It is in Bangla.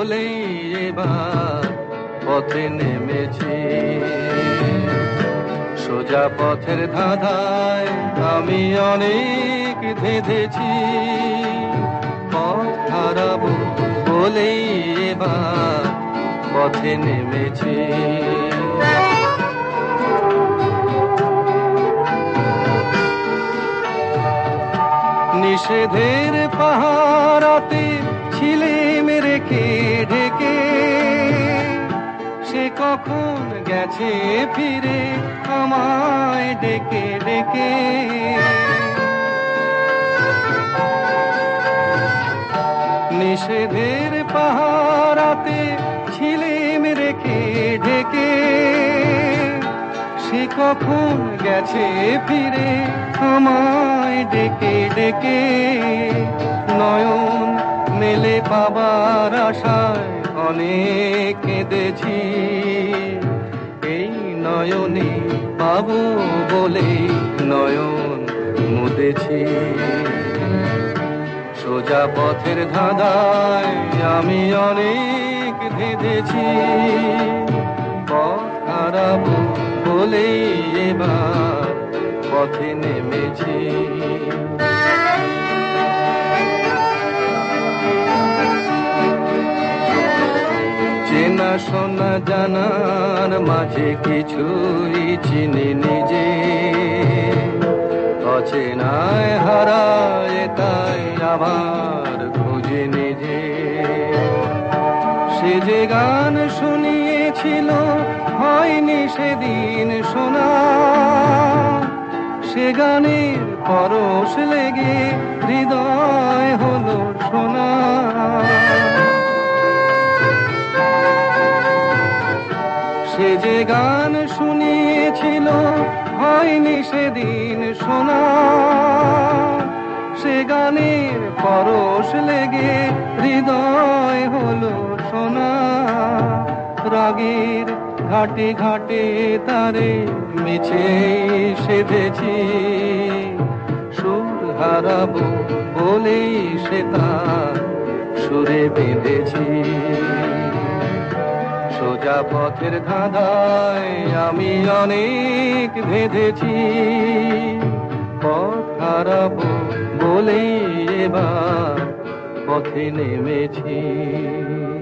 বলেই এবার পথে নেমেছি। সোজা পথের ধাঁধায় আমি অনেক ধেঁধেছি, পথ হারাবো বলেই এবার পথে নেমেছি। নিষেধের পাহারাতে ছিলেম রেখে ঢেকে, সে কখন গেছে ফিরে আমায় ডেকে ডেকে। নিষেধের পাহারাতে ছিলেম রেখে ঢেকে, সে কখন গেছে ফিরে আমায় ডেকে ডেকে। নয়ন মেলে পাবার আশায় অনেক কেঁদেছি, এই নয়নে পাবো বলে নয়ন মুদেছি। সোজা পথের ধাঁধায় আমি অনেক ধেঁধেছি, পথ হারাবো বলেই এবার পথে নেমেছি। চেনা শোনা জানার মাঝে কিছুই চিনি নিজে, অচেনায় হারায় তাই আবার খুঁজে নিজে। সে যে গান শুনিয়েছিল হয়নি সেদিন শোনা, সে গানের পরশ লেগে হৃদয় হলো সোনা। সে যে গান শুনিয়েছিল হয়নি সেদিন শোনা, সে গানের পরশ লেগে হৃদয় হলো সোনা। রাগের ঘাটে ঘাটে তারে মিছে সেধেছি, সুর হারাবো বলেই সে তার সুরে বেঁধেছি। সোজা পথের ধাঁধায় আমি অনেক ধেঁধেছি, পথ হারাবো বলেই এবার পথে নেমেছি।